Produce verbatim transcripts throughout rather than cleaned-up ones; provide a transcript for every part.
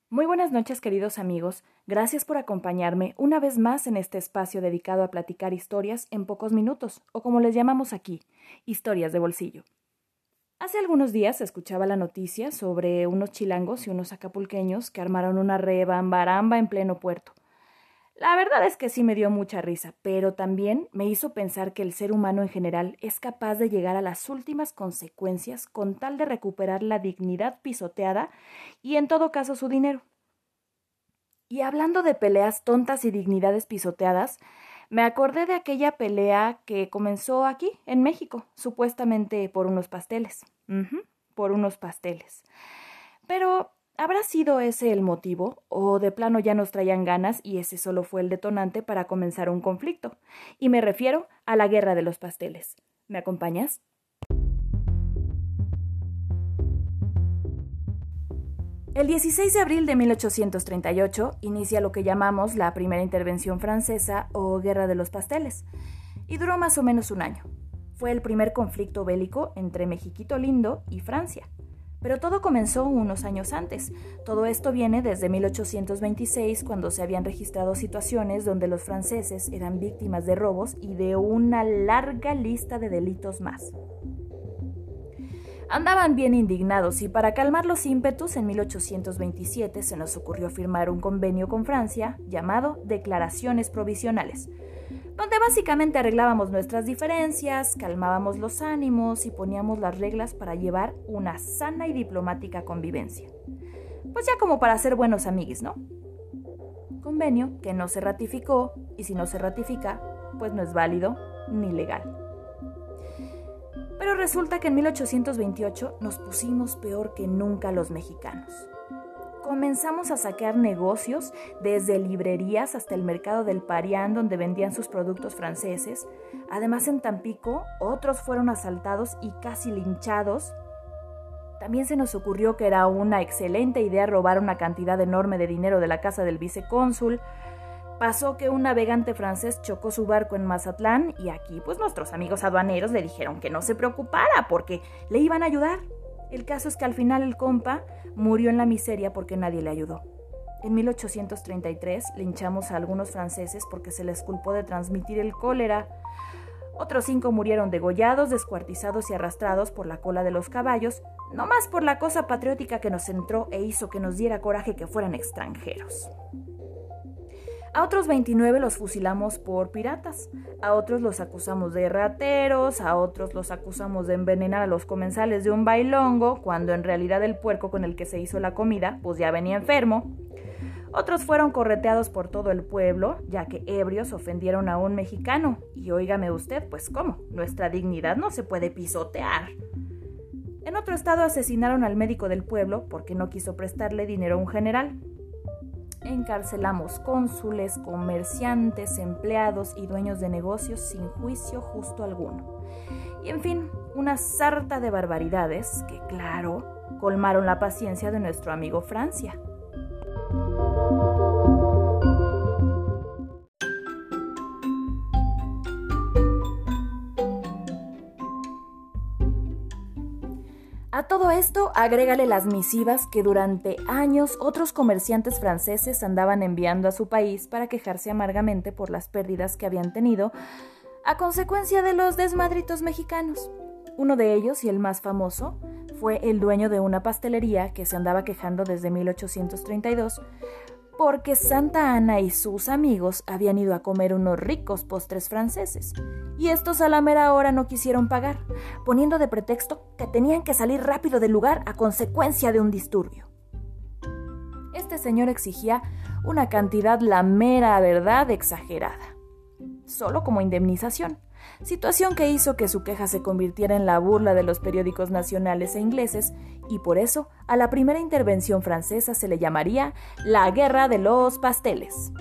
Muy buenas noches, queridos amigos. Gracias por acompañarme una vez más en este espacio dedicado a platicar historias en pocos minutos, o como les llamamos aquí, historias de bolsillo. Hace algunos días escuchaba la noticia sobre unos chilangos y unos acapulqueños que armaron una rebambaramba en pleno puerto. La verdad es que sí me dio mucha risa, pero también me hizo pensar que el ser humano en general es capaz de llegar a las últimas consecuencias con tal de recuperar la dignidad pisoteada y en todo caso su dinero. Y hablando de peleas tontas y dignidades pisoteadas, me acordé de aquella pelea que comenzó aquí, en México, supuestamente por unos pasteles. Uh-huh, por unos pasteles. Pero ¿habrá sido ese el motivo? ¿O de plano ya nos traían ganas y ese solo fue el detonante para comenzar un conflicto? Y me refiero a la guerra de los pasteles. ¿Me acompañas? El dieciséis de abril de mil ochocientos treinta y ocho inicia lo que llamamos la primera intervención francesa o Guerra de los Pasteles, y duró más o menos un año. Fue el primer conflicto bélico entre Mexiquito Lindo y Francia. Pero todo comenzó unos años antes. Todo esto viene desde mil ochocientos veintiséis, cuando se habían registrado situaciones donde los franceses eran víctimas de robos y de una larga lista de delitos más. Andaban bien indignados y para calmar los ímpetus, en mil ochocientos veintisiete se nos ocurrió firmar un convenio con Francia llamado Declaraciones Provisionales, donde básicamente arreglábamos nuestras diferencias, calmábamos los ánimos y poníamos las reglas para llevar una sana y diplomática convivencia. Pues ya como para ser buenos amiguis, ¿no? Convenio que no se ratificó, y si no se ratifica, pues no es válido ni legal. Pero resulta que en mil ochocientos veintiocho nos pusimos peor que nunca los mexicanos. Comenzamos a saquear negocios, desde librerías hasta el mercado del Parián, donde vendían sus productos franceses. Además, en Tampico, otros fueron asaltados y casi linchados. También se nos ocurrió que era una excelente idea robar una cantidad enorme de dinero de la casa del vicecónsul. Pasó que un navegante francés chocó su barco en Mazatlán y aquí pues nuestros amigos aduaneros le dijeron que no se preocupara porque le iban a ayudar. El caso es que al final el compa murió en la miseria porque nadie le ayudó. En mil ochocientos treinta y tres linchamos a algunos franceses porque se les culpó de transmitir el cólera. Otros cinco murieron degollados, descuartizados y arrastrados por la cola de los caballos, nomás por la cosa patriótica que nos entró e hizo que nos diera coraje que fueran extranjeros. A otros veintinueve los fusilamos por piratas, a otros los acusamos de rateros, a otros los acusamos de envenenar a los comensales de un bailongo, cuando en realidad el puerco con el que se hizo la comida pues ya venía enfermo. Otros fueron correteados por todo el pueblo, ya que ebrios ofendieron a un mexicano. Y óigame usted, pues ¿cómo? Nuestra dignidad no se puede pisotear. En otro estado asesinaron al médico del pueblo porque no quiso prestarle dinero a un general. Encarcelamos cónsules, comerciantes, empleados y dueños de negocios sin juicio justo alguno. Y en fin, una sarta de barbaridades que, claro, colmaron la paciencia de nuestro amigo Francia. A todo esto, agrégale las misivas que durante años otros comerciantes franceses andaban enviando a su país para quejarse amargamente por las pérdidas que habían tenido a consecuencia de los desmadritos mexicanos. Uno de ellos, y el más famoso, fue el dueño de una pastelería que se andaba quejando desde mil ochocientos treinta y dos porque Santa Ana y sus amigos habían ido a comer unos ricos postres franceses, y estos a la mera hora no quisieron pagar, poniendo de pretexto que tenían que salir rápido del lugar a consecuencia de un disturbio. Este señor exigía una cantidad, la mera verdad, exagerada, solo como indemnización, situación que hizo que su queja se convirtiera en la burla de los periódicos nacionales e ingleses, y por eso a la primera intervención francesa se le llamaría la Guerra de los Pasteles.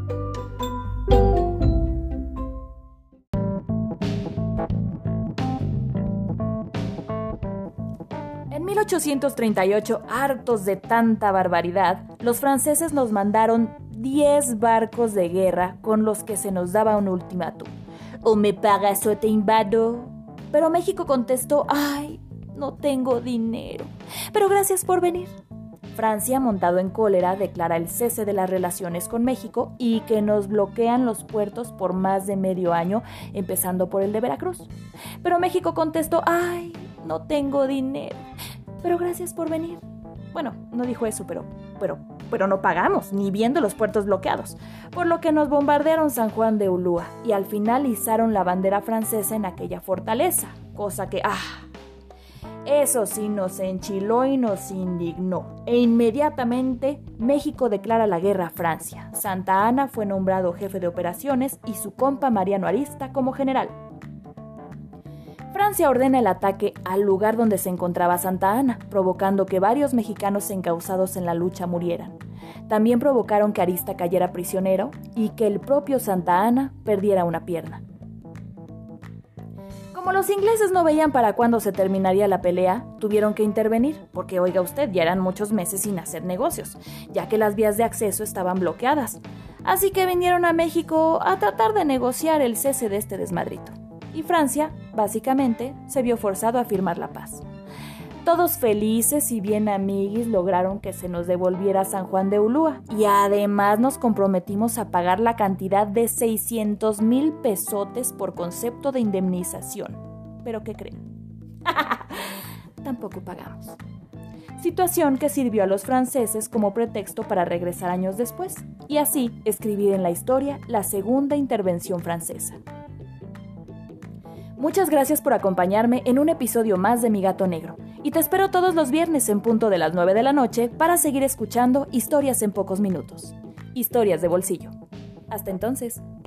En mil ochocientos treinta y ocho, hartos de tanta barbaridad, los franceses nos mandaron diez barcos de guerra con los que se nos daba un ultimátum. O me pagas o te invado. Pero México contestó, ay, no tengo dinero, pero gracias por venir. Francia, montado en cólera, declara el cese de las relaciones con México y que nos bloquean los puertos por más de medio año, empezando por el de Veracruz. Pero México contestó: ¡ay, no tengo dinero! Pero gracias por venir. Bueno, no dijo eso, pero, pero, pero no pagamos, ni viendo los puertos bloqueados. Por lo que nos bombardearon San Juan de Ulúa y al final izaron la bandera francesa en aquella fortaleza. Cosa que, ¡ah! Eso sí nos enchiló y nos indignó. E inmediatamente México declara la guerra a Francia. Santa Anna fue nombrado jefe de operaciones y su compa Mariano Arista como general. Francia ordena el ataque al lugar donde se encontraba Santa Anna, provocando que varios mexicanos encausados en la lucha murieran. También provocaron que Arista cayera prisionero y que el propio Santa Anna perdiera una pierna. Como los ingleses no veían para cuándo se terminaría la pelea, tuvieron que intervenir, porque oiga usted, ya eran muchos meses sin hacer negocios, ya que las vías de acceso estaban bloqueadas. Así que vinieron a México a tratar de negociar el cese de este desmadrito. Y Francia, básicamente, se vio forzado a firmar la paz. Todos felices y bien amiguis lograron que se nos devolviera San Juan de Ulúa y además nos comprometimos a pagar la cantidad de seiscientos mil pesotes por concepto de indemnización. ¿Pero qué creen? Tampoco pagamos. Situación que sirvió a los franceses como pretexto para regresar años después y así escribir en la historia la segunda intervención francesa. Muchas gracias por acompañarme en un episodio más de Mi Gato Negro y te espero todos los viernes en punto de las nueve de la noche para seguir escuchando historias en pocos minutos. Historias de bolsillo. Hasta entonces.